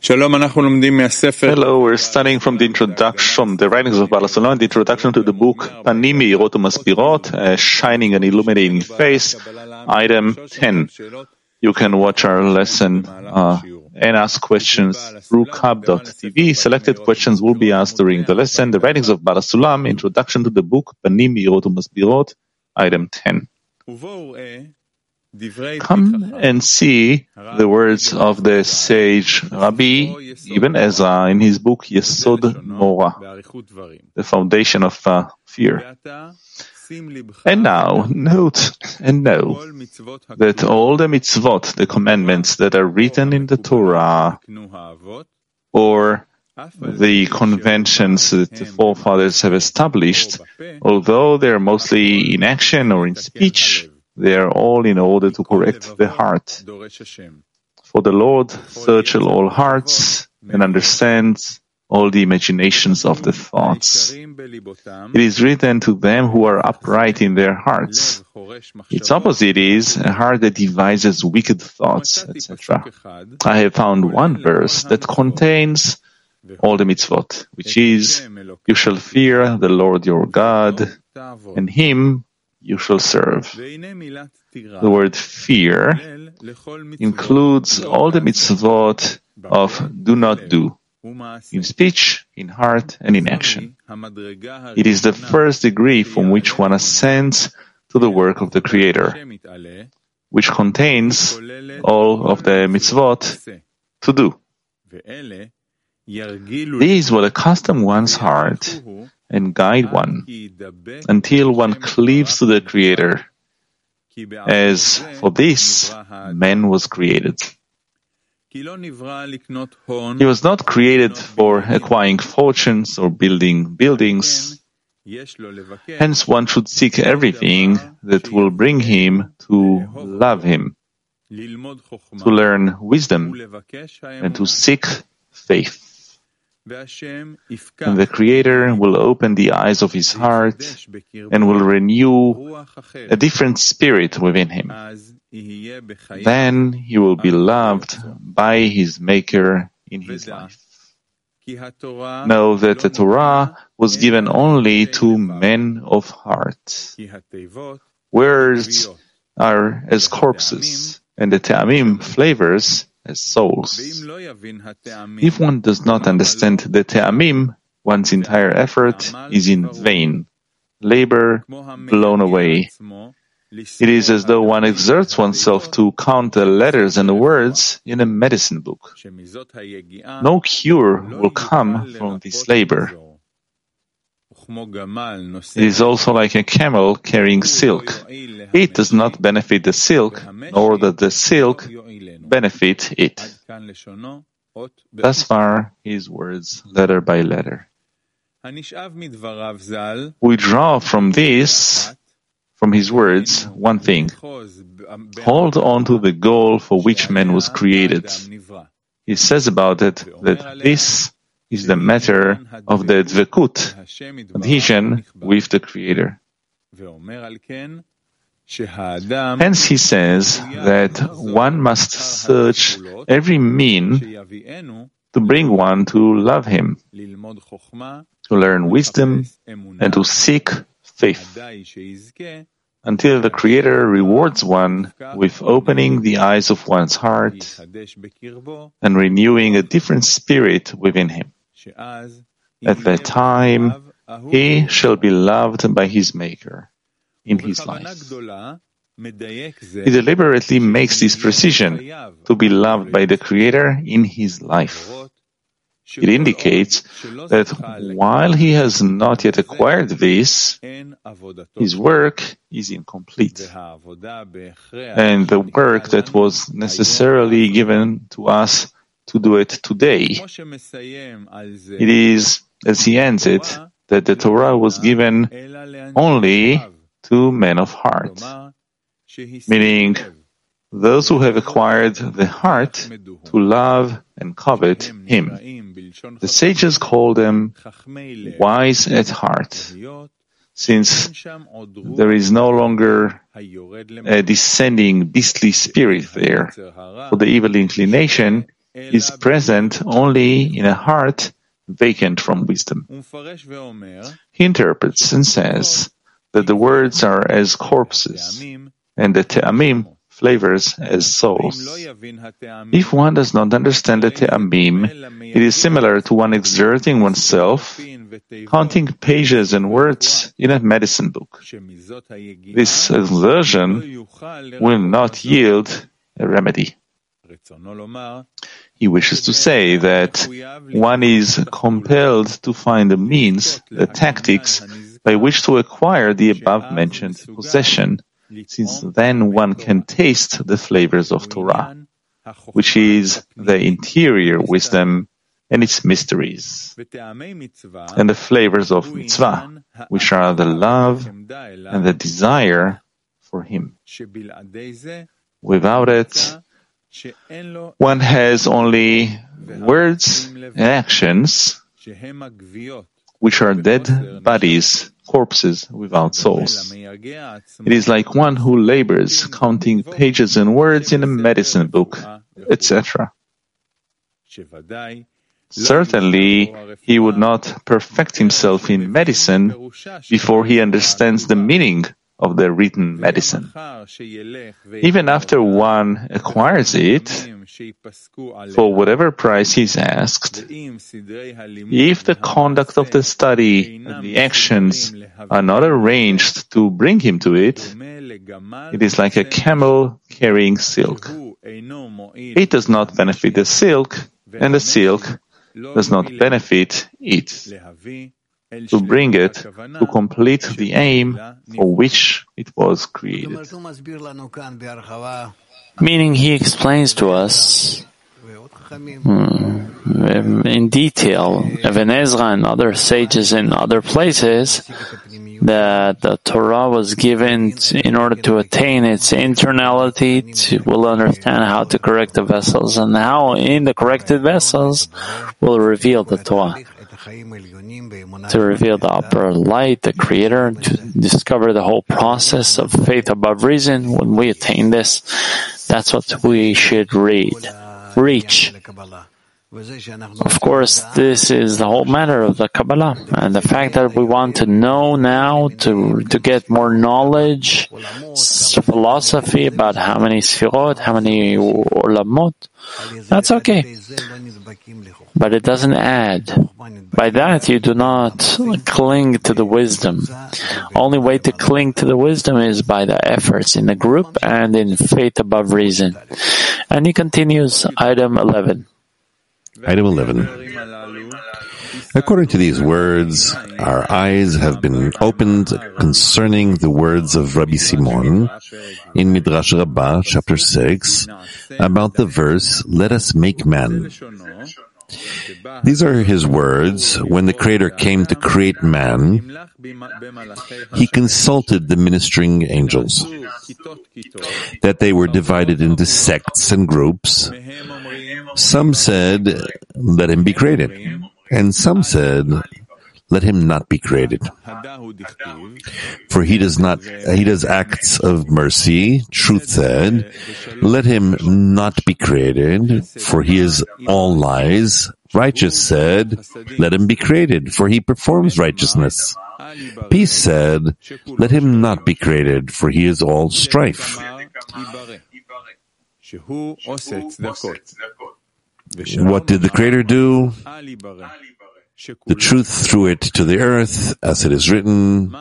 Hello, we're studying from the introduction, from the writings of Baal HaSulam, the introduction to the book Panim Meirot Umaspirot, a shining and illuminating face, item 10. You can watch our lesson and ask questions through kab.tv. Selected questions will be asked during the lesson. The writings of Baal HaSulam, introduction to the book Panim Meirot Umaspirot, item 10. Come and see the words of the sage Rabbi Ibn Ezra in his book Yesod Mora, the foundation of fear. And now, note and know that all the mitzvot, the commandments that are written in the Torah, or the conventions that the forefathers have established, although they are mostly in action or in speech, they are all in order to correct the heart. For the Lord searches all hearts and understands all the imaginations of the thoughts. It is written to them who are upright in their hearts. Its opposite is a heart that devises wicked thoughts, etc. I have found one verse that contains all the mitzvot, which is, you shall fear the Lord your God, and Him you shall serve. The word fear includes all the mitzvot of do not do, in speech, in heart, and in action. It is the first degree from which one ascends to the work of the Creator, which contains all of the mitzvot to do. These will accustom one's heart and guide one until one cleaves to the Creator. As for this, man was created. He was not created for acquiring fortunes or building buildings. Hence, one should seek everything that will bring him to love Him, to learn wisdom, and to seek faith. And the Creator will open the eyes of his heart and will renew a different spirit within him. Then he will be loved by his Maker in his life. Know that the Torah was given only to men of heart. Words are as corpses, and the Te'amim, flavors, as souls. If one does not understand the Te'amim, one's entire effort is in vain, labor blown away. It is as though one exerts oneself to count the letters and the words in a medicine book. No cure will come from this labor. It is also like a camel carrying silk. It does not benefit the silk, nor does the silk benefit it. Thus far, his words, letter by letter. We draw from this, from his words, one thing. Hold on to the goal for which man was created. He says about it that this is the matter of the dvekut, adhesion with the Creator. Hence he says that one must search every mean to bring one to love Him, to learn wisdom, and to seek faith, until the Creator rewards one with opening the eyes of one's heart and renewing a different spirit within him. At that time, he shall be loved by his Maker in his life. He deliberately makes this precision, to be loved by the Creator in his life. It indicates that while he has not yet acquired this, his work is incomplete, and the work that was necessarily given to us to do it today. It is, as he ends it, that the Torah was given only to men of heart, meaning those who have acquired the heart to love and covet Him. The sages call them wise at heart, since there is no longer a descending beastly spirit there, for the evil inclination is present only in a heart vacant from wisdom. He interprets and says that the words are as corpses, and the te'amim, flavors, as souls. If one does not understand the te'amim, it is similar to one exerting oneself, counting pages and words in a medicine book. This exertion will not yield a remedy. He wishes to say that one is compelled to find the means, the tactics, by which to acquire the above-mentioned possession, since then one can taste the flavors of Torah, which is the interior wisdom and its mysteries, and the flavors of mitzvah, which are the love and the desire for Him. Without it, one has only words and actions, which are dead bodies, corpses without souls. It is like one who labors, counting pages and words in a medicine book, etc. Certainly, he would not perfect himself in medicine before he understands the meaning of the written medicine. Even after one acquires it, for whatever price he is asked, if the conduct of the study and the actions are not arranged to bring him to it, it is like a camel carrying silk. It does not benefit the silk, and the silk does not benefit it, to bring it to complete the aim for which it was created. Meaning, he explains to us in detail, Even Ezra and other sages in other places, that the Torah was given in order to attain its internality, will understand how to correct the vessels, and how in the corrected vessels will reveal the Torah, to reveal the upper light, the Creator, to discover the whole process of faith above reason. When we attain this, that's what we should reach. Of course, this is the whole matter of the Kabbalah, and the fact that we want to know now, to get more knowledge, philosophy about how many Sfirot, how many Olamot, that's okay. But it doesn't add. By that, you do not cling to the wisdom. Only way to cling to the wisdom is by the efforts in the group and in faith above reason. And he continues, item 11. Item 11. According to these words, our eyes have been opened concerning the words of Rabbi Simon in Midrash Rabbah, chapter 6, about the verse, "Let us make man." These are his words. When the Creator came to create man, he consulted the ministering angels, that they were divided into sects and groups. Some said, "Let him be created," and some said, "Let him not be created. For he does acts of mercy." Truth said, "Let him not be created, for he is all lies." Righteous said, "Let him be created, for he performs righteousness." Peace said, "Let him not be created, for he is all strife." What did the Creator do? The truth threw it to the earth, as it is written,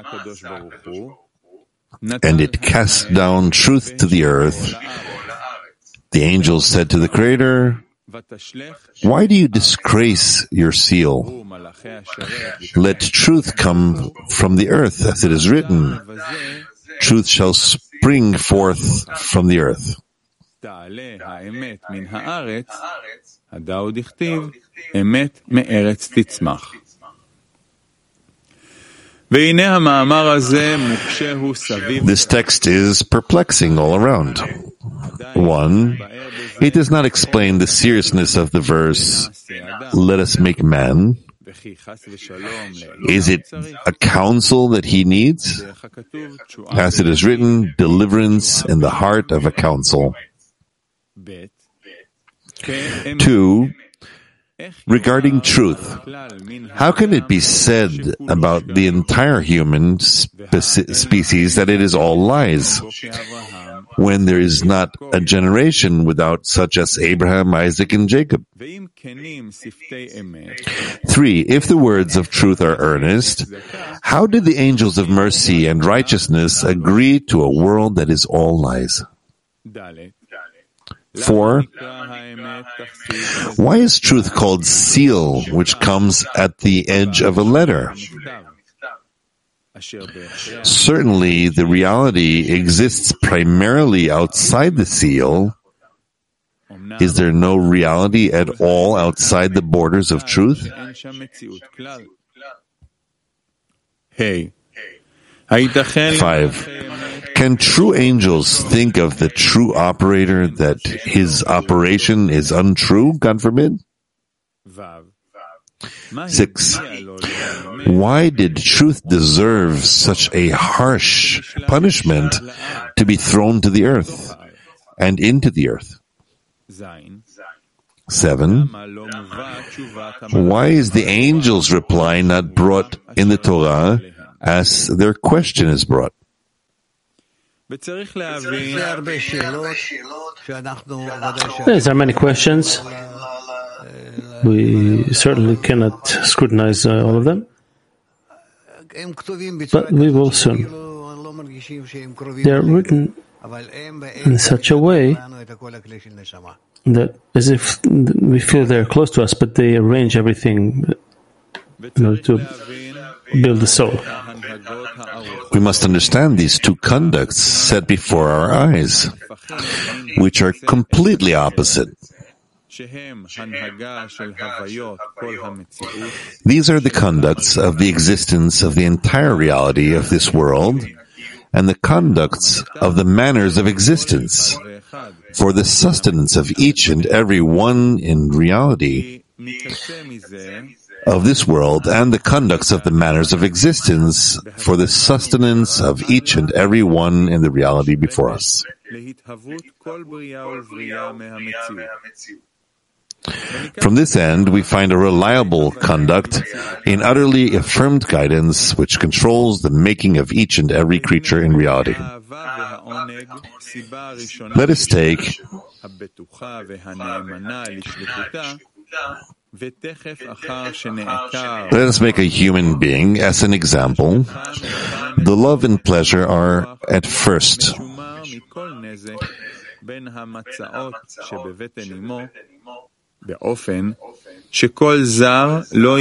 and it cast down truth to the earth. The angels said to the Creator, "Why do you disgrace your seal? Let truth come from the earth, as it is written, truth shall spring forth from the earth." This text is perplexing all around. 1. It does not explain the seriousness of the verse, "Let us make man." Is it a counsel that he needs? As it is written, deliverance in the heart of a counsel. 2. Regarding truth, how can it be said about the entire human species that it is all lies, when there is not a generation without such as Abraham, Isaac, and Jacob? 3. If the words of truth are earnest, how did the angels of mercy and righteousness agree to a world that is all lies? 4. Why is truth called seal, which comes at the edge of a letter? Certainly, the reality exists primarily outside the seal. Is there no reality at all outside the borders of truth? 5. Can true angels think of the true operator that his operation is untrue, God forbid? 6. Why did truth deserve such a harsh punishment to be thrown to the earth and into the earth? 7. Why is the angels' reply not brought in the Torah as their question is brought? There are many questions. We certainly cannot scrutinize all of them, but we will soon. They are written in such a way that as if we feel they're close to us, but they arrange everything in order to build the soul. We must understand these two conducts set before our eyes, which are completely opposite. These are the conducts of the existence of the entire reality of this world and the conducts of the manners of existence for the sustenance of each and every one in reality of this world and the conducts of the manners of existence for the sustenance of each and every one in the reality before us. From this end, we find a reliable conduct in utterly affirmed guidance which controls the making of each and every creature in reality. Let us take make a human being as an example. The love and pleasure are at first. באופן שכל זר לא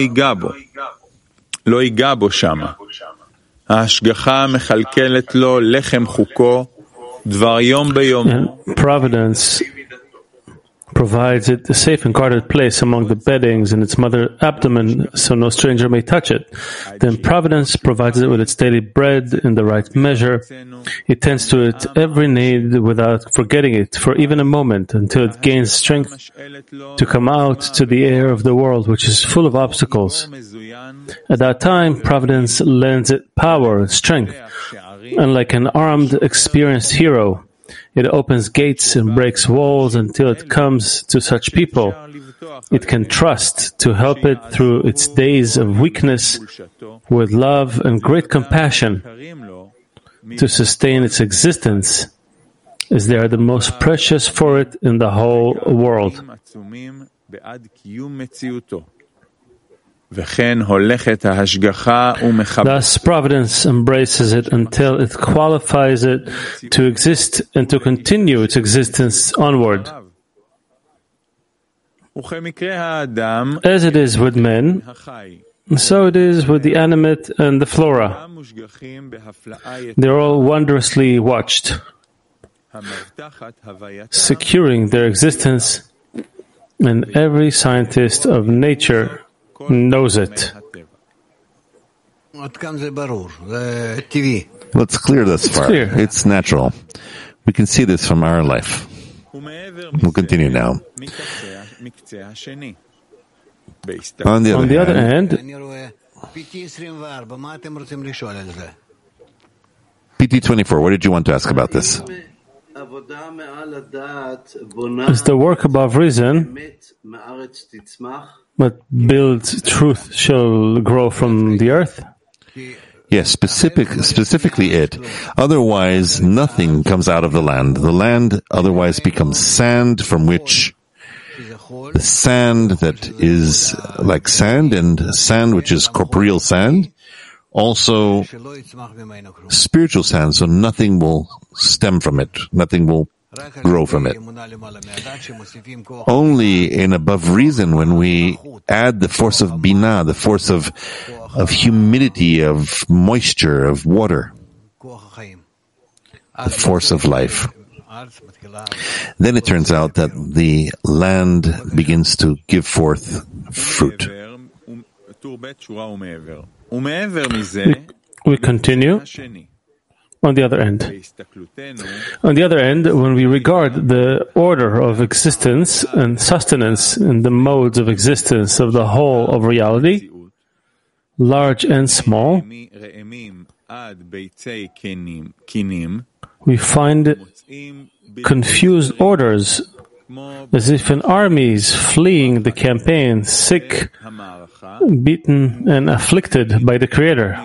ייגע בו שמה. ההשגחה מחלקלת לו לחם חוקו, דבר יום ביומו. Providence provides it a safe and guarded place among the beddings in its mother abdomen, so no stranger may touch it. Then Providence provides it with its daily bread in the right measure. It tends to its every need without forgetting it for even a moment, until it gains strength to come out to the air of the world, which is full of obstacles. At that time, Providence lends it power and strength, and like an armed, experienced hero, it opens gates and breaks walls until it comes to such people it can trust to help it through its days of weakness with love and great compassion to sustain its existence, as they are the most precious for it in the whole world. Thus, Providence embraces it until it qualifies it to exist and to continue its existence onward. As it is with men, so it is with the animate and the flora. They are all wondrously watched, securing their existence, and every scientist of nature knows it. It's clear thus far. It's natural. We can see this from our life. We'll continue now. On the other hand, PT 24, what did you want to ask about this? Is the work above reason, but builds truth shall grow from the earth? Yes, specifically it. Otherwise, nothing comes out of the land. The land otherwise becomes sand, from which the sand that is like sand, and sand which is corporeal sand, also spiritual sand, so nothing will stem from it, nothing will grow from it. Only in above reason, when we add the force of binah, the force of humidity, of moisture, of water, the force of life, then it turns out that the land begins to give forth fruit. We continue. On the other end, when we regard the order of existence and sustenance and the modes of existence of the whole of reality, large and small, we find confused orders, as if an army is fleeing the campaign, sick, beaten, and afflicted by the Creator.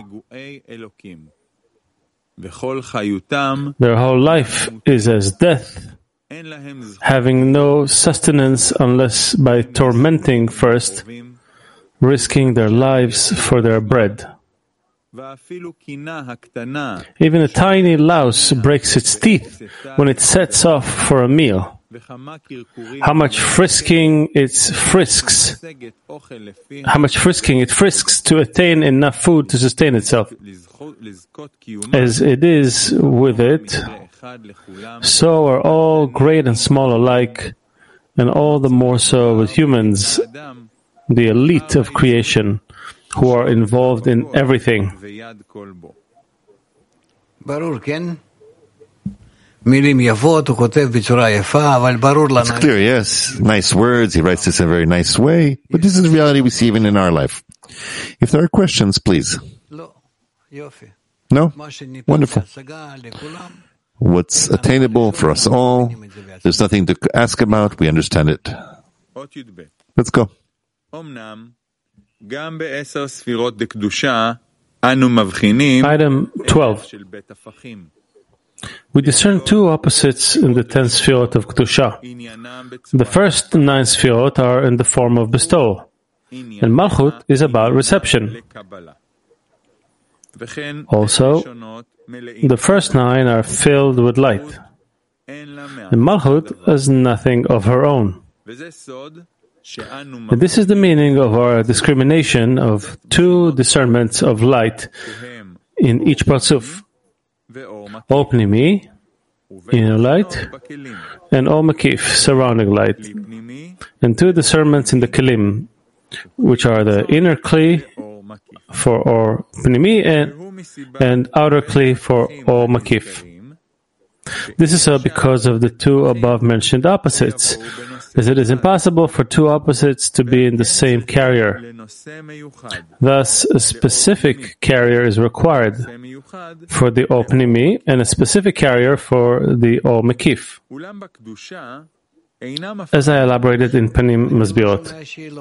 Their whole life is as death, having no sustenance unless by tormenting first, risking their lives for their bread. Even a tiny louse breaks its teeth when it sets off for a meal. How much frisking it frisks to attain enough food to sustain itself. As it is with it, so are all great and small alike, and all the more so with humans, the elite of creation, who are involved in everything. It's clear, yes. Nice words, he writes this in a very nice way, but this is the reality we see even in our life. If there are questions, please. No? Wonderful. What's attainable for us all, there's nothing to ask about, we understand it. Let's go. Item 12. We discern two opposites in the 10 Sfirot of Kedusha. The first 9 Sfirot are in the form of bestowal, and Malchut is about reception. Also, the first 9 are filled with light, and Malchut has nothing of her own. And this is the meaning of our discrimination of 2 discernments of light in each Parsuf. O Pnimi, inner light, and O Makif, surrounding light, and 2 discernments in the Kelim, which are the inner Kli for Or Pnimi and outer Kli for O Makif. This is so because of the 2 above-mentioned opposites, as it is impossible for 2 opposites to be in the same carrier. Thus, a specific carrier is required for the O Pnimi and a specific carrier for the O Mekif, as I elaborated in Panim Masbirot.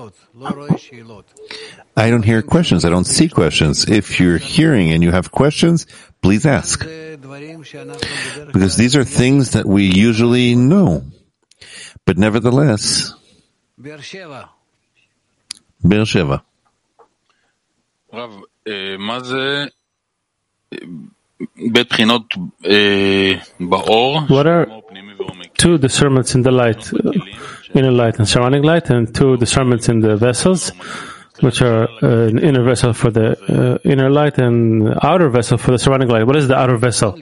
I don't hear questions. I don't see questions. If you're hearing and you have questions, please ask. Because these are things that we usually know. But nevertheless, Be'er Sheva. Rav, מה זה בבחינות באור? What are 2 discernments in the light, inner light and surrounding light, and 2 discernments in the vessels, which are an inner vessel for the inner light and outer vessel for the surrounding light? What is the outer vessel?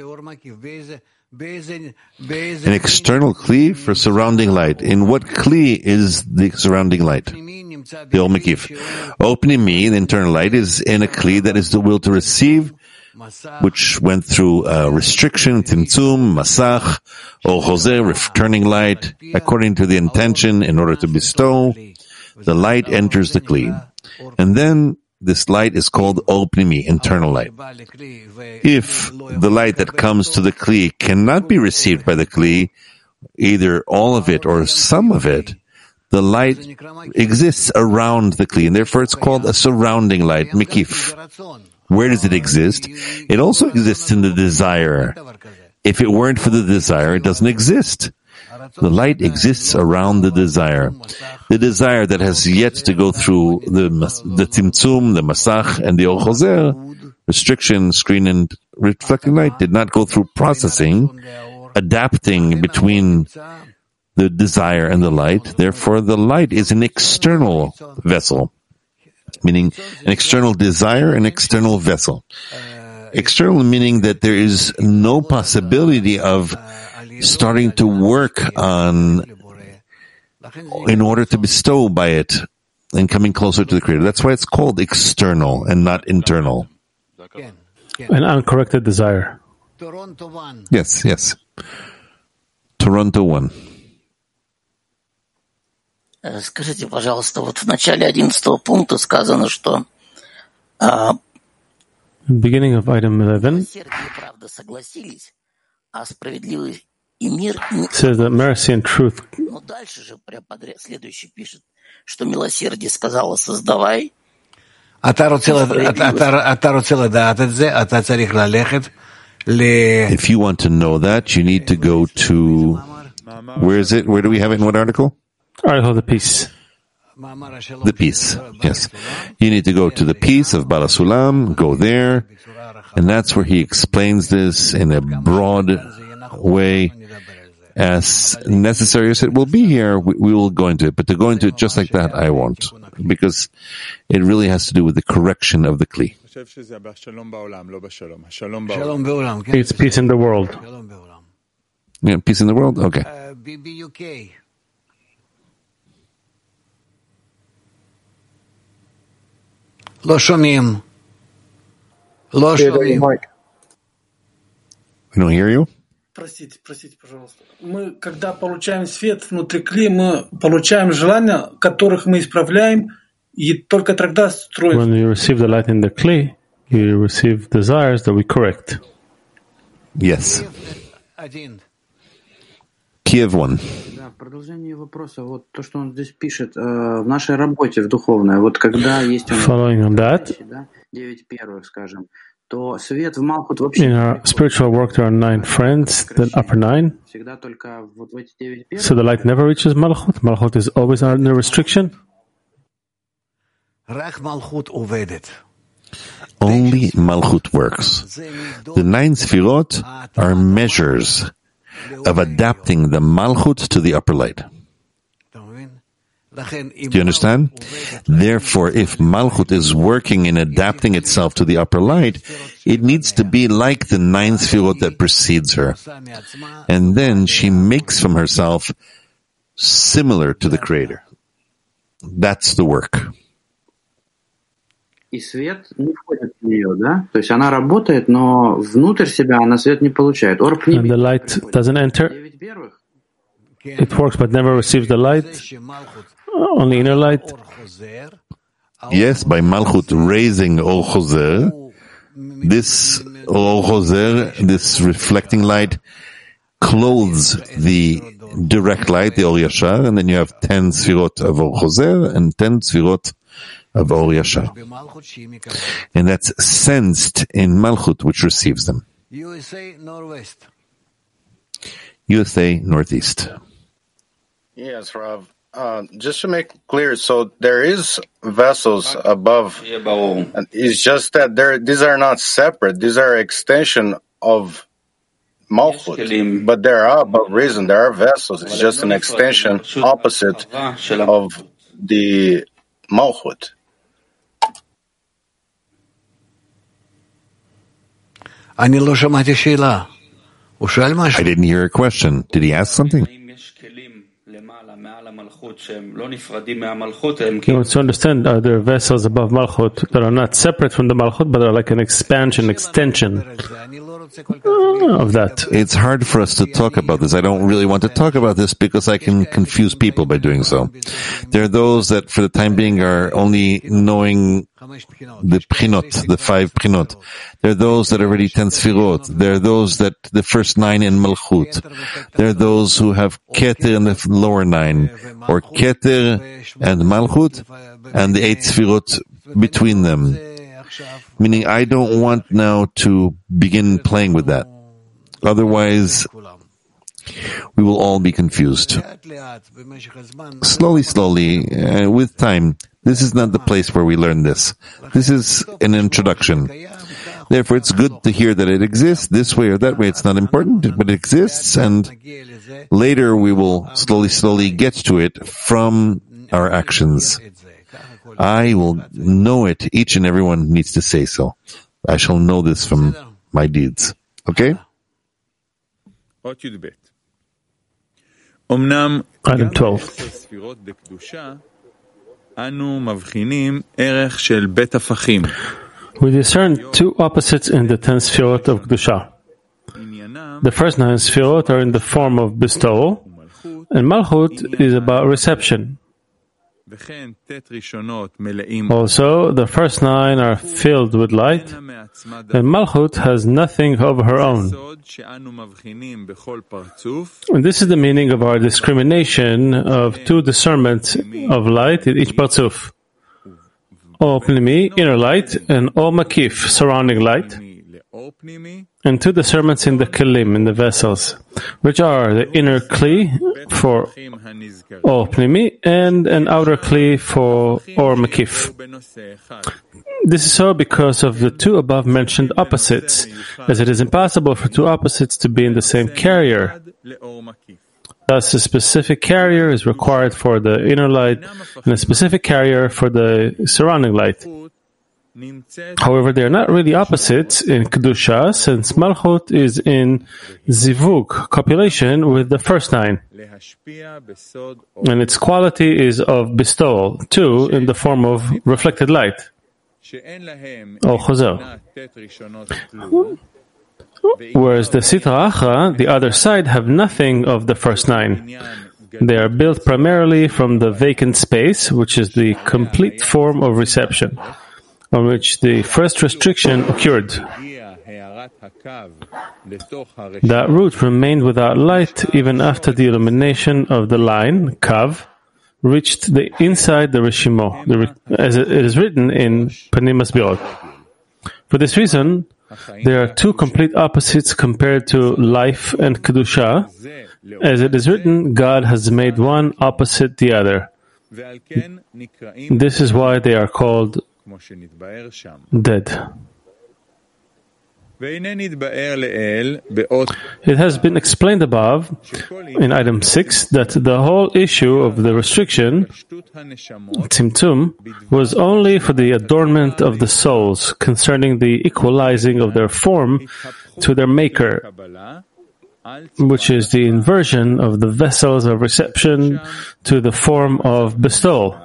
An external Kli for surrounding light. In what Kli is the surrounding light? The O Mekif. Opening me, the internal light, is in a Kli that is the will to receive, which went through restriction, Tzimtzum, Masach, or Choser, returning light, according to the intention in order to bestow. The light enters the Kli. And then this light is called Or Pnimi, internal light. If the light that comes to the Kli cannot be received by the Kli, either all of it or some of it, the light exists around the Kli, and therefore it's called a surrounding light, Mikif. Where does it exist? It also exists in the desire. If it weren't for the desire, it doesn't exist. The light exists around the desire. The desire that has yet to go through the Tzimtzum, the Masach, and the Or Choser, restriction, screen, and reflecting light, did not go through processing, adapting between the desire and the light. Therefore, the light is an external vessel, meaning an external desire, an external vessel. External meaning that there is no possibility of starting to work on in order to bestow by it and coming closer to the Creator. That's why it's called external and not internal. An uncorrected desire. Yes. Toronto 1. Скажите, пожалуйста, вот в начале 11-го пункта сказано, что beginning of item 11 says that mercy and truth. Но дальше же прям подряд следующий пишет, что милосердие сказала создавай. If you want to know that, you need to go to, where is it? Where do we have it in what article? Article the Peace. The Peace, yes. You need to go to the Peace of Baal HaSulam, go there, and that's where he explains this in a broad way as necessary as it will be here. We will go into it, but to go into it just like that, I won't, because it really has to do with the correction of the Kli. It's peace in the world. Yeah, peace in the world? Okay. לא שומעים. לא שומעים. We don't hear you? Простите, пожалуйста. Мы, когда получаем свет внутри Кли, мы получаем желания, которых мы исправляем, и только тогда строим. When you receive the light in the Kli, you receive desires that we correct. Yes. Kiev 1. Да, продолжение вопроса. Вот то, что он здесь пишет, в нашей работе в духовной, вот когда есть Following on that, 9 первых, скажем, то свет в Малхут вообще... In our spiritual work, there are 9 friends, the upper 9. Всегда только вот в эти 9 первых... So the light never reaches Malchut? Malchut is always under restriction? Only Malchut works. The 9 Sfirot are measures of adapting the Malchut to the upper light. Do you understand? Therefore, if Malchut is working in adapting itself to the upper light, it needs to be like the 9 Sfirot that precedes her. And then she makes from herself similar to the Creator. That's the work. И свет не входит в нее, да? То есть она работает, но внутрь себя она свет не получает. And the light doesn't enter. It works but never receives the light. Only inner light. Yes, by Malchut raising Or Choser, this Or Choser, this reflecting light, clothes the direct light, the Or Yashar, and then you have 10 Sfirot of Or Choser and 10 Sfirot of Or Yashar. And that's sensed in Malchut, which receives them. USA Northeast. Yes, Rav. Just to make clear, so there is vessels above. And it's just that these are not separate. These are extension of Malchut. But there are above reason. There are vessels. It's just an extension opposite of the Malchut. I didn't hear a question. Did he ask something? He wants to understand, are there vessels above Malchut that are not separate from the Malchut, but are like an expansion, extension? of that. It's hard for us to talk about this. I don't really want to talk about this because I can confuse people by doing so. There are those that for the time being are only knowing the prinot, the 5 prinot. There are those that are already 10 sfirot. There are those that the first 9 in Malchut. There are those who have Keter in the lower 9, or Keter and Malchut, and the 8 sfirot between them. Meaning, I don't want now to begin playing with that. Otherwise, we will all be confused. Slowly, with time. This is not the place where we learn this. This is an introduction. Therefore, it's good to hear that it exists this way or that way. It's not important, but it exists, and later we will slowly get to it from our actions. I will know it. Each and everyone needs to say so. I shall know this from my deeds. Okay? Item 12. We discern 2 opposites in the 10 Sfirot of Kedusha. The first 9 Sfirot are in the form of bestowal, and Malchut is about reception. Also, the first 9 are filled with light, and Malchut has nothing of her own. And this is the meaning of our discrimination of 2 discernments of light in each parzuf. O Pnimi, inner light, and O Makif, surrounding light, and 2 discernments in the kelim, in the vessels, which are the inner kli for O Pnimi and an outer kli for Or Makif. This is so because of the 2 above mentioned opposites, as it is impossible for 2 opposites to be in the same carrier. Thus, a specific carrier is required for the inner light and a specific carrier for the surrounding light. However, they are not really opposites in Kedusha, since Malchut is in Zivug, copulation, with the first 9. And its quality is of bestowal, too, in the form of reflected light. O Choser. Whereas the Sitra Achra, the other side, have nothing of the first 9. They are built primarily from the vacant space, which is the complete form of reception, on which the first restriction occurred. That root remained without light even after the illumination of the line, Kav, reached the inside the Rishimo, as it is written in Panim Masbirot. For this reason, there are 2 complete opposites compared to life and Kedusha. As it is written, God has made one opposite the other. This is why they are called dead. It has been explained above, in item 6, that the whole issue of the restriction, Tzimtzum, was only for the adornment of the souls, concerning the equalizing of their form to their maker, which is the inversion of the vessels of reception to the form of bestowal.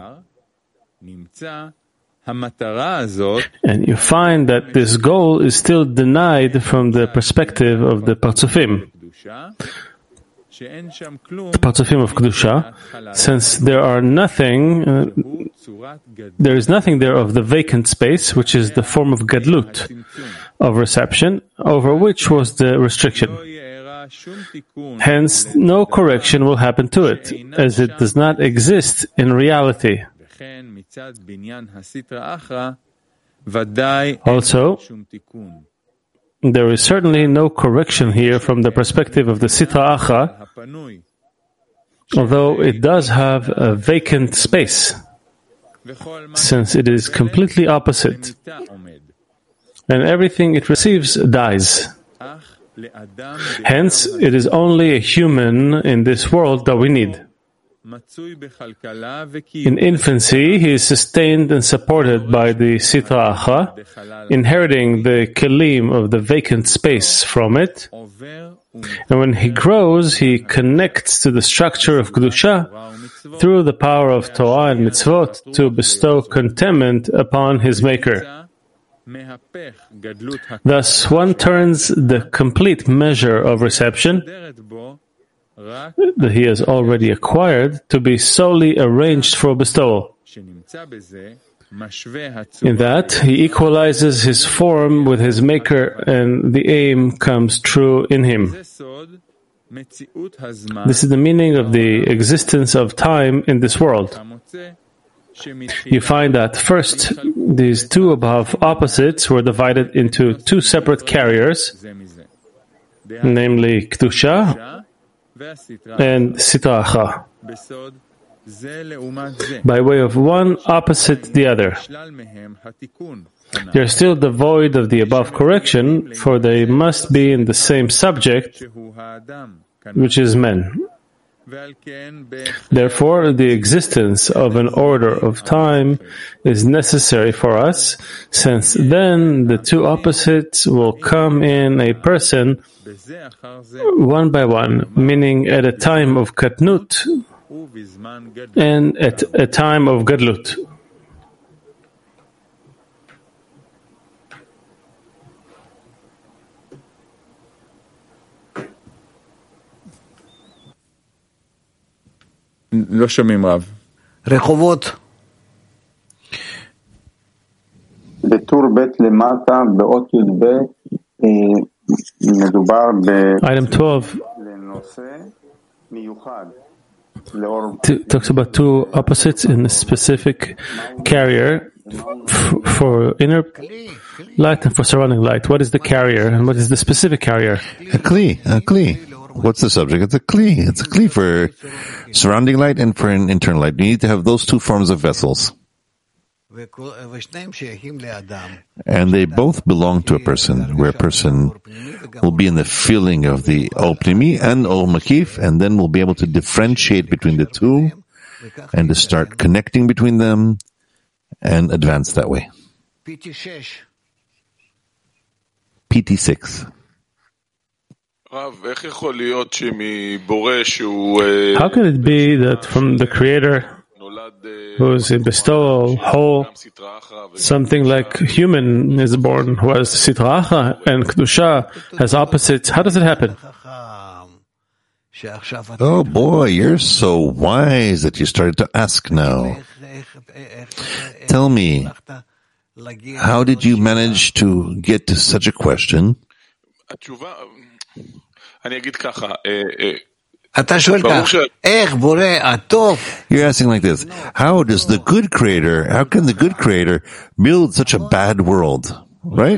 And you find that this goal is still denied from the perspective of the Parzufim, of Kedusha, since there is nothing there of the vacant space, which is the form of Gadlut, of reception, over which was the restriction. Hence, no correction will happen to it, as it does not exist in reality. Also, there is certainly no correction here from the perspective of the Sitra Achra, although it does have a vacant space, since it is completely opposite, and everything it receives dies. Hence, it is only a human in this world that we need. In infancy, he is sustained and supported by the Sitra Achra, inheriting the kelim of the vacant space from it. And when he grows, he connects to the structure of Kedusha through the power of Torah and Mitzvot to bestow contentment upon his Maker. Thus, one turns the complete measure of reception that he has already acquired to be solely arranged for bestowal. In that, he equalizes his form with his maker, and the aim comes true in him. This is the meaning of the existence of time in this world. You find that first, these two above opposites were divided into two separate carriers, namely Kedusha and Sitra Achra, by way of one opposite the other. They are still devoid of the above correction, for they must be in the same subject, which is men. Therefore, the existence of an order of time is necessary for us, since then the two opposites will come in a person one by one, meaning at a time of katnut and at a time of gadlut. לא שומעים רב. רחובות. בטור ב' למטה, באות י"ב, מדובר לנושא מיוחד. Talks about two opposites in a specific carrier for inner light and for surrounding light. What is the carrier and what is the specific carrier? A kli. What's the subject? It's a kli. It's a kli for surrounding light and for an internal light. You need to have those two forms of vessels. And they both belong to a person, where a person will be in the feeling of the Or Pnimi and Or Makif, and then will be able to differentiate between the two and to start connecting between them and advance that way. PT6. How can it be that from the Creator, who is in bestowal, whole, something like human is born, who has Sitra Achra and Kedusha has opposites? How does it happen? Oh boy, you're so wise that you started to ask now. Tell me, how did you manage to get to such a question? You're asking like this: how can the good creator build such a bad world? Right?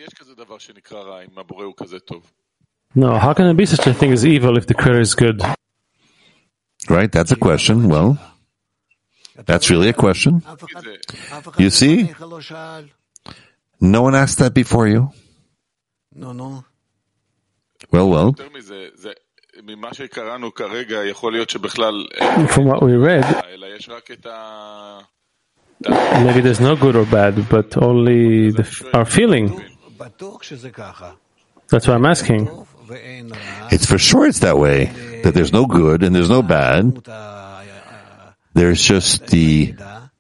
No, how can there be such a thing as evil if the creator is good? Right, that's a question. Well, that's really a question. You see? No one asked that before you? No. Well. From what we read, maybe there's no good or bad, but only our feeling. That's why I'm asking. It's for sure it's that way, that there's no good and there's no bad. There's just the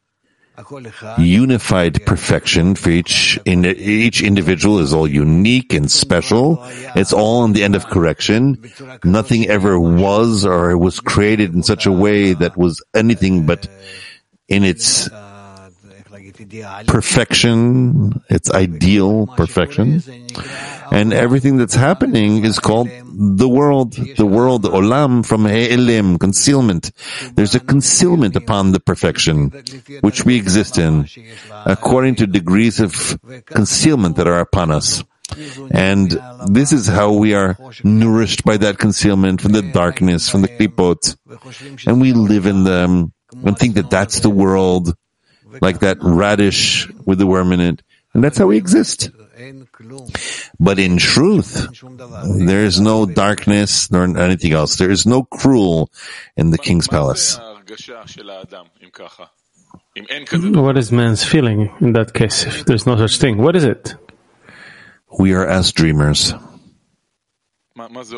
unified perfection for each individual is all unique and special. It's all in the end of correction. Nothing ever was or was created in such a way that was anything but in its perfection, its ideal perfection. And everything that's happening is called the world, olam, from he'elim, concealment. There's a concealment upon the perfection, which we exist in, according to degrees of concealment that are upon us. And this is how we are nourished by that concealment, from the darkness, from the klipot. And we live in them and think that that's the world, like that radish with the worm in it. And that's how we exist. But in truth, there is no darkness nor anything else. There is no cruel in the king's palace. What is man's feeling in that case, if there's no such thing? What is it? We are as dreamers. What does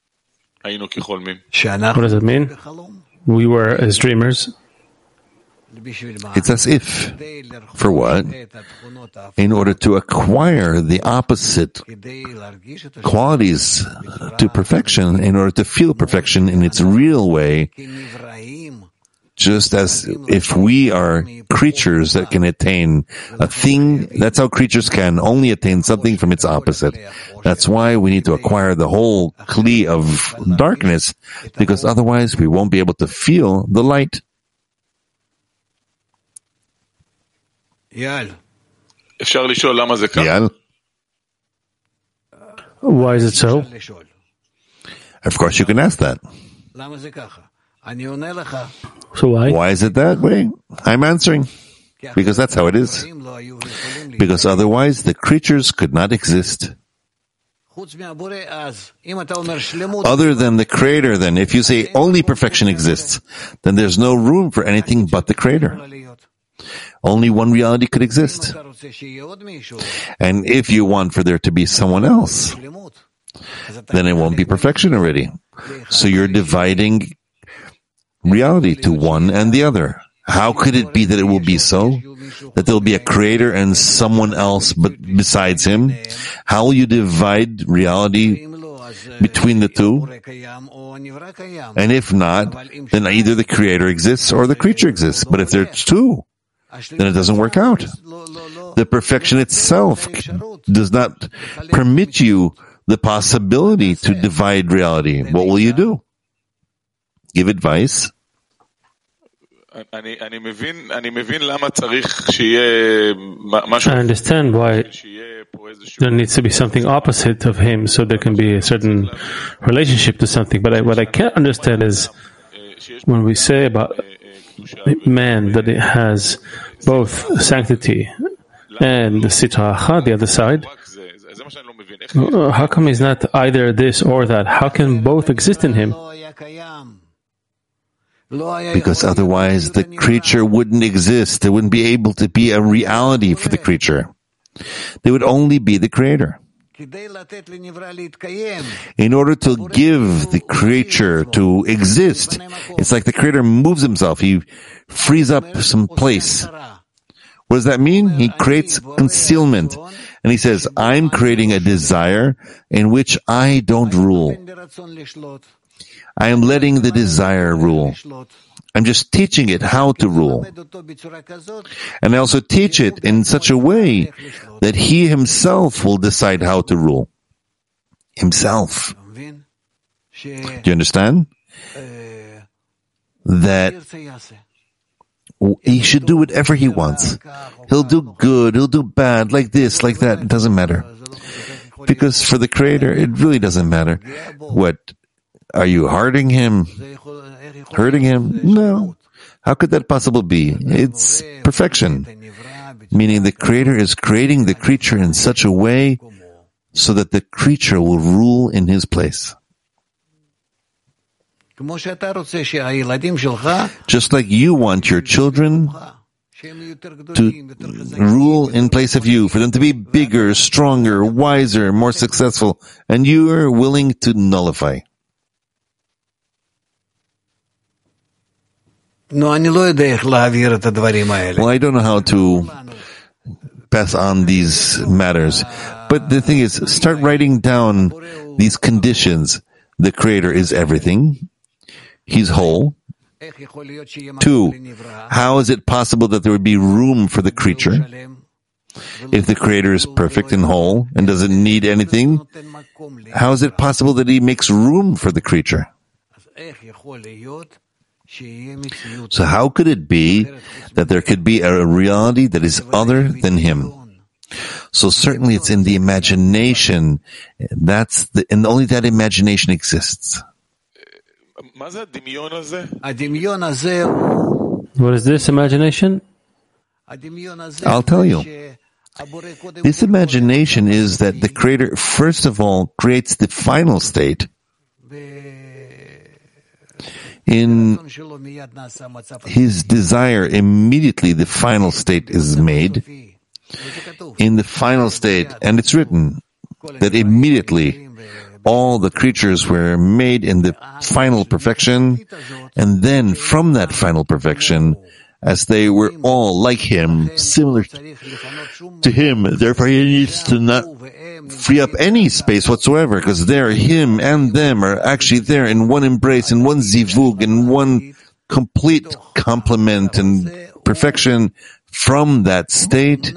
it mean? We were as dreamers. It's as if. For what? In order to acquire the opposite qualities to perfection, in order to feel perfection in its real way, just as if we are creatures that can attain a thing, that's how creatures can only attain something from its opposite. That's why we need to acquire the whole kli of darkness, because otherwise we won't be able to feel the light. Yal. Why is it so? Of course you can ask that. So why? Why is it that way? I'm answering. Because that's how it is. Because otherwise the creatures could not exist. Other than the Creator, then, if you say only perfection exists, then there's no room for anything but the Creator. Only one reality could exist. And if you want for there to be someone else, then it won't be perfection already. So you're dividing reality to one and the other. How could it be that it will be so? That there will be a creator and someone else but besides him? How will you divide reality between the two? And if not, then either the creator exists or the creature exists. But if there's two, then it doesn't work out. The perfection itself does not permit you the possibility to divide reality. What will you do? Give advice. I understand why there needs to be something opposite of him so there can be a certain relationship to something. But what I can't understand is when we say about man that it has both sanctity and the Sitra Achad, the other side, how come he's not either this or that? How can both exist in him? Because otherwise the creature wouldn't exist. There wouldn't be able to be a reality for the creature. There would only be the creator. In order to give the creature to exist, it's like the creator moves himself. He frees up some place. What does that mean? He creates concealment. And he says, I'm creating a desire in which I don't rule. I am letting the desire rule. I'm just teaching it how to rule. And I also teach it in such a way that he himself will decide how to rule. Himself. Do you understand? That he should do whatever he wants. He'll do good, he'll do bad, like this, like that. It doesn't matter. Because for the Creator, it really doesn't matter. What? Are you hurting him? Hurting him? No. How could that possibly be? It's perfection. Meaning the Creator is creating the creature in such a way so that the creature will rule in his place. Just like you want your children to rule in place of you, for them to be bigger, stronger, wiser, more successful, and you are willing to nullify. Well, I don't know how to pass on these matters. But the thing is, start writing down these conditions. The Creator is everything. He's whole. 2, how is it possible that there would be room for the creature? If the Creator is perfect and whole and doesn't need anything, how is it possible that He makes room for the creature? So how could it be that there could be a reality that is other than Him? So certainly it's in the imagination. And only that imagination exists. What is this imagination? I'll tell you. This imagination is that the Creator, first of all, creates the final state. In His desire, immediately the final state is made. In the final state, and it's written that immediately all the creatures were made in the final perfection, and then from that final perfection, as they were all like him, similar to him. Therefore, he needs to not free up any space whatsoever, because there, him and them are actually there in one embrace, in one zivug, in one complete complement and perfection. From that state,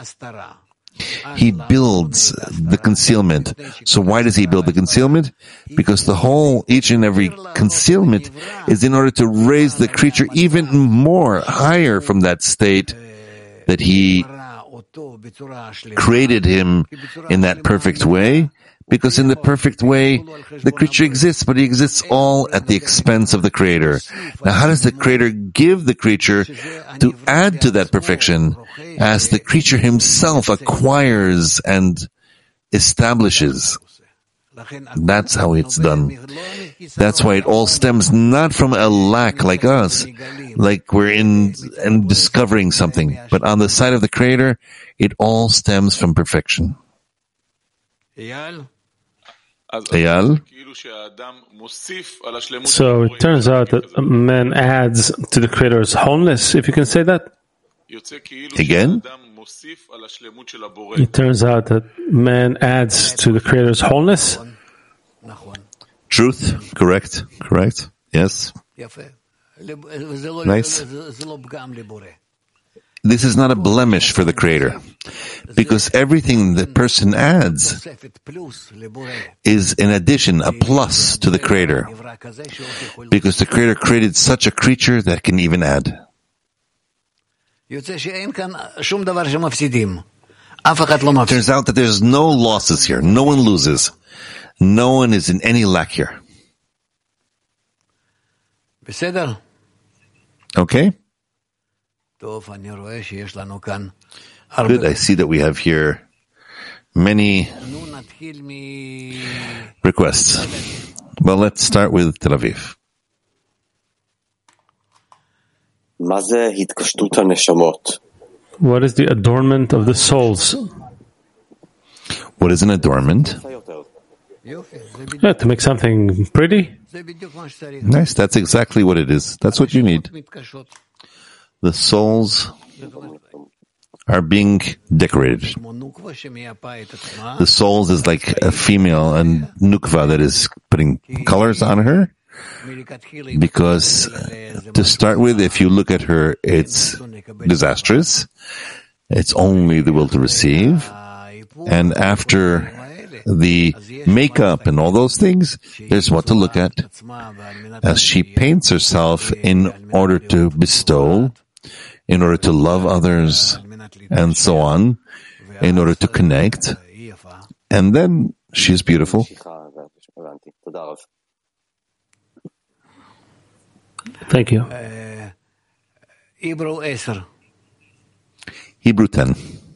he builds the concealment. So why does he build the concealment? Because each and every concealment is in order to raise the creature even more higher from that state that he created him in that perfect way. Because in the perfect way, the creature exists, but he exists all at the expense of the Creator. Now, how does the Creator give the creature to add to that perfection as the creature himself acquires and establishes? That's how it's done. That's why it all stems not from a lack like us, like we're in and discovering something, but on the side of the Creator, it all stems from perfection. Eyal? So it turns out that man adds to the Creator's wholeness, if you can say that. Again? It turns out that man adds to the Creator's wholeness. Truth, correct, yes. Nice. This is not a blemish for the Creator, because everything the person adds is an addition, a plus to the Creator, because the Creator created such a creature that can even add. Turns out that there's no losses here. No one loses. No one is in any lack here. Okay? Good. I see that we have here many requests. Well, let's start with Tel Aviv. What is the adornment of the souls? What is an adornment? Yeah, to make something pretty. Nice. That's exactly what it is. That's what you need. The souls are being decorated. The souls is like a female, and nukva that is putting colors on her. Because to start with, if you look at her, it's disastrous. It's only the will to receive. And after the makeup and all those things, there's what to look at. As she paints herself in order to bestow, in order to love others, and so on, in order to connect. And then she's beautiful. Thank you. Hebrew 10.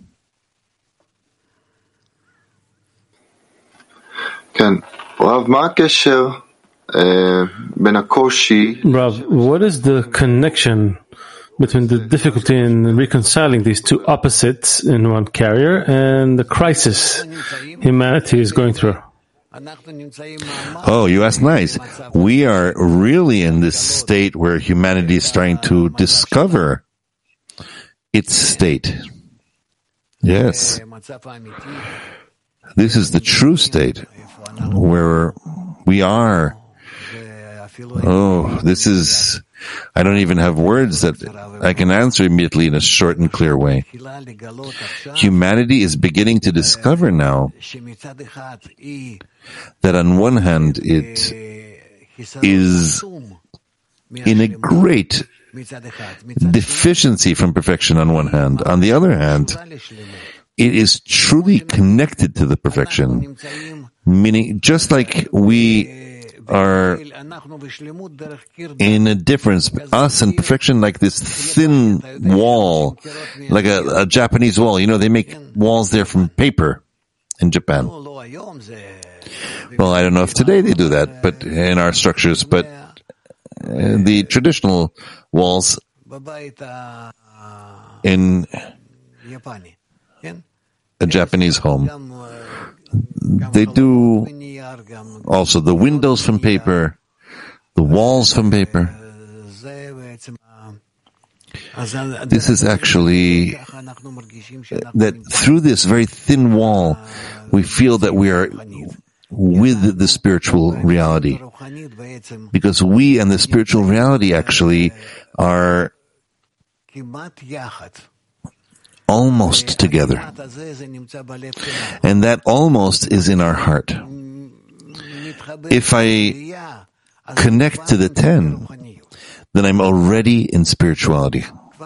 Rav, what is the connection between the difficulty in reconciling these two opposites in one carrier and the crisis humanity is going through? Oh, you asked nice. We are really in this state where humanity is trying to discover its state. Yes. This is the true state where we are. Oh, this is... I don't even have words that I can answer immediately in a short and clear way. Humanity is beginning to discover now that on one hand it is in a great deficiency from perfection on one hand. On the other hand, it is truly connected to the perfection. Meaning, just like we are in a difference, us and perfection, like this thin wall, like a Japanese wall. You know, they make walls there from paper in Japan. Well, I don't know if today they do that, but in our structures, but the traditional walls in a Japanese home, they do also the windows from paper, the walls from paper. This is actually that through this very thin wall, we feel that we are with the spiritual reality. Because we and the spiritual reality actually are almost together. And that almost is in our heart. If I connect to the 10, then I'm already in spirituality.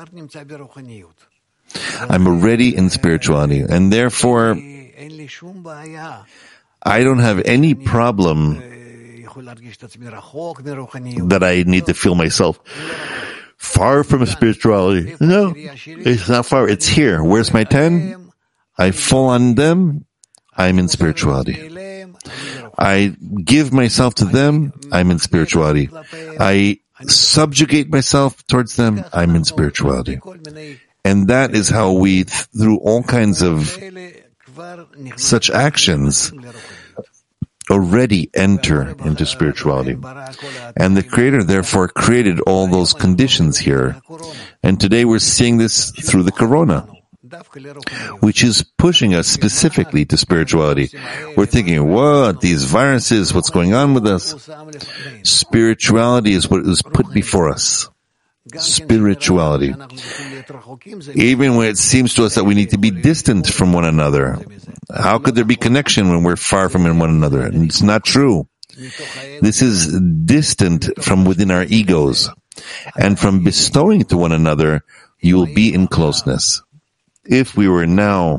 I'm already in spirituality. And therefore, I don't have any problem that I need to feel myself far from spirituality. No, it's not far. It's here. Where's my 10? I fall on them. I'm in spirituality. I give myself to them. I'm in spirituality. I subjugate myself towards them. I'm in spirituality. And that is how we, through all kinds of such actions, already enter into spirituality. And the Creator therefore created all those conditions here. And today we're seeing this through the Corona, which is pushing us specifically to spirituality. We're thinking, what? These viruses, what's going on with us? Spirituality is what is put before us. Spirituality. Even when it seems to us that we need to be distant from one another. How could there be connection when we're far from one another? And it's not true. This is distant from within our egos. And from bestowing to one another, you will be in closeness. If we were now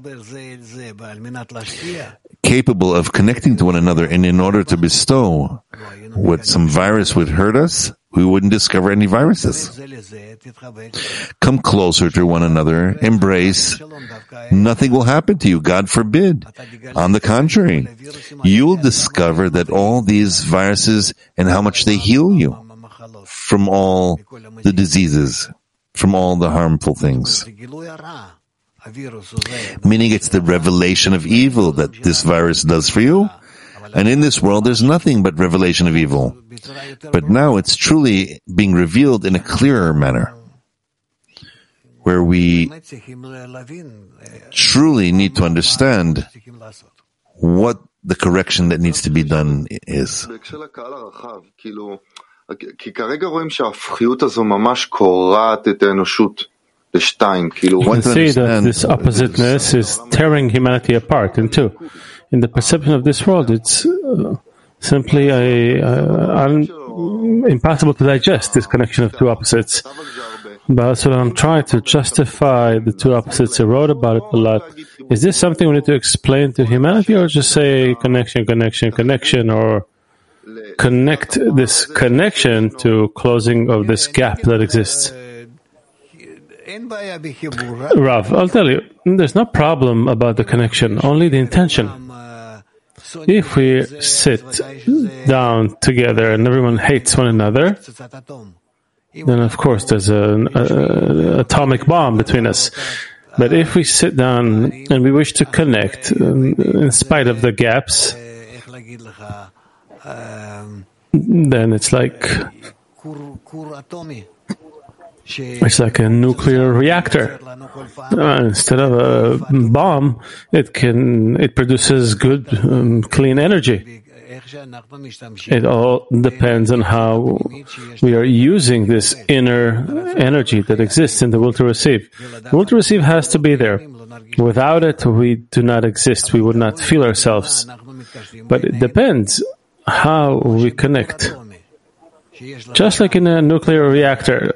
capable of connecting to one another and in order to bestow what some virus would hurt us, we wouldn't discover any viruses. Come closer to one another, embrace. Nothing will happen to you, God forbid. On the contrary, you'll discover that all these viruses and how much they heal you from all the diseases, from all the harmful things. Meaning it's the revelation of evil that this virus does for you. And in this world, there's nothing but revelation of evil. But now it's truly being revealed in a clearer manner, where we truly need to understand what the correction that needs to be done is. You can see that this oppositeness is tearing humanity apart in two. In the perception of this world, it's simply impossible to digest this connection of two opposites. But so I'm trying to justify the two opposites. I wrote about it a lot. Is this something we need to explain to humanity, or just say connection, connection, connection, or connect this connection to closing of this gap that exists? Rav, I'll tell you, there's no problem about the connection, only the intention. If we sit down together and everyone hates one another, then of course there's an atomic bomb between us. But if we sit down and we wish to connect, in spite of the gaps, then it's like a nuclear reactor. Instead of a bomb, it produces good, clean energy. It all depends on how we are using this inner energy that exists in the will to receive. The will to receive has to be there. Without it, we do not exist. We would not feel ourselves. But it depends how we connect. Just like in a nuclear reactor,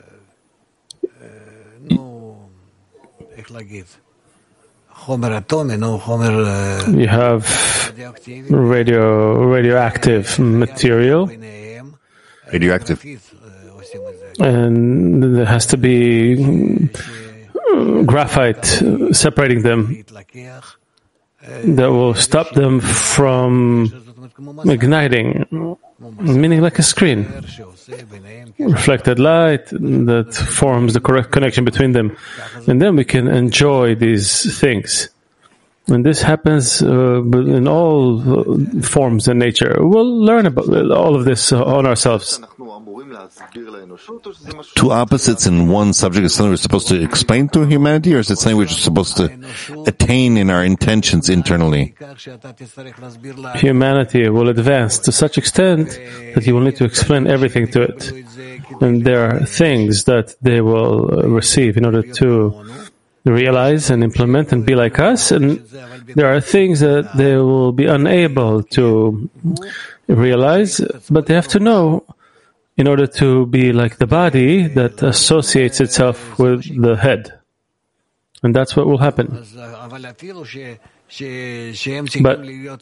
you have radioactive material, and there has to be graphite separating them that will stop them from igniting, meaning like a screen. Reflected light that forms the correct connection between them. And then we can enjoy these things. And this happens in all forms in nature. We'll learn about all of this on ourselves. two opposites in one subject is something we're supposed to explain to humanity, or is it something we're just supposed to attain in our intentions internally? Humanity will advance to such extent that you will need to explain everything to it. And there are things that they will receive in order to realize and implement and be like us, and there are things that they will be unable to realize, but they have to know in order to be like the body that associates itself with the head. And that's what will happen. But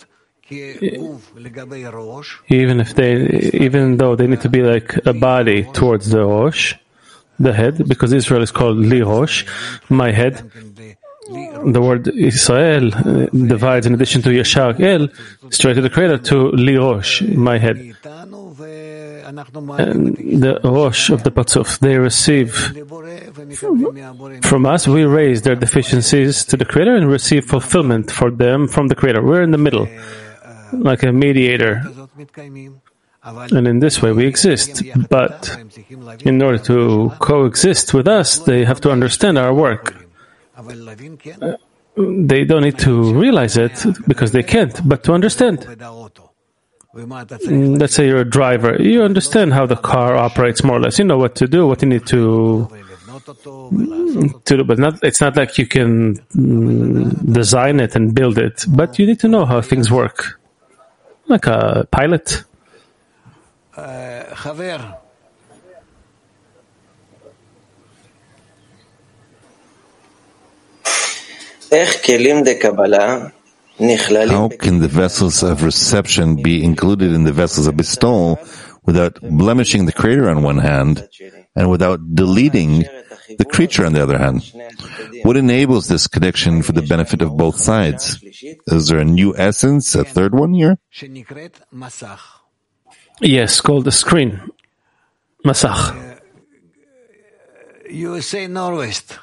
even though they need to be like a body towards the Rosh, the head, because Israel is called Li Rosh, my head. The word Israel divides, in addition to Yashar El, straight to the Creator, to Li Rosh, my head. And the Rosh of the Patzuf, they receive from us, we raise their deficiencies to the Creator and receive fulfillment for them from the Creator. We're in the middle, like a mediator. And in this way we exist. But in order to coexist with us, they have to understand our work. They don't need to realize it because they can't, but to understand. Let's say you're a driver. You understand how the car operates more or less. You know what to do, what you need to do, but it's not like you can design it and build it, but you need to know how things work. Like a pilot. How can the vessels of reception be included in the vessels of bestowal without blemishing the Creator on one hand and without deleting the creature on the other hand? What enables this connection for the benefit of both sides? Is there a new essence, a third one here? Yes, called the screen. Masach. USA Northwest.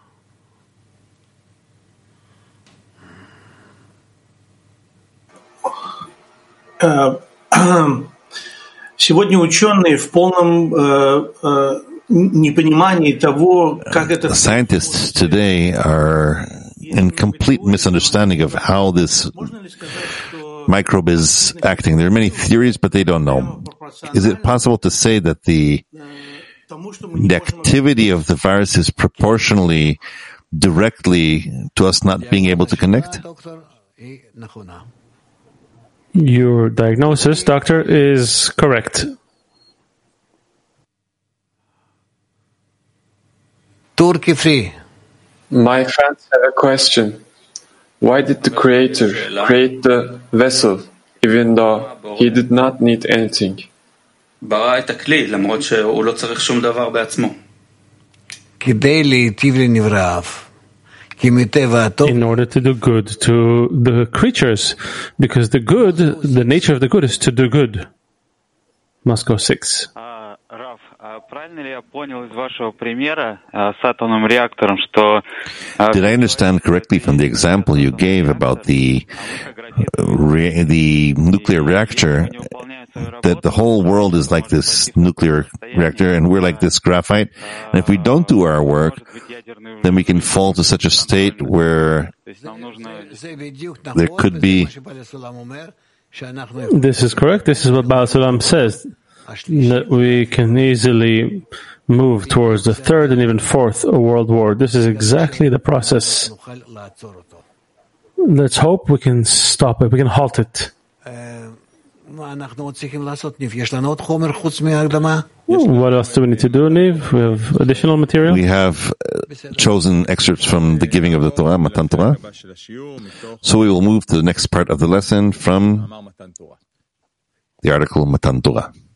Сегодня ученые в полном непонимании того, как это... Scientists today are in complete misunderstanding of how this microbe is acting. There are many theories, but they don't know. Is it possible to say that the activity of the virus is proportionally, directly to us not being able to connect? Your diagnosis, doctor, is correct. Turkey free. My fans have a question. Why did the Creator create the vessel, even though He did not need anything? ברא את הכלי, למרות שהוא לא צריך שום דבר בעצמו. כדי להיטיב לנבראיו. In order to do good to the creatures, because the good, the nature of the good is to do good. Moscow 6. Did I understand correctly from the example you gave about the nuclear reactor that the whole world is like this nuclear reactor and we're like this graphite? And if we don't do our work, then we can fall to such a state where there could be... This is correct. This is what Baal Sulam says, that we can easily move towards the third and even fourth world war. This is exactly the process. Let's hope we can stop it, we can halt it. What else do we need to do, Niv? We have additional material? We have chosen excerpts from the giving of the Torah, Matan Torah. So we will move to the next part of the lesson from the article Matan Torah.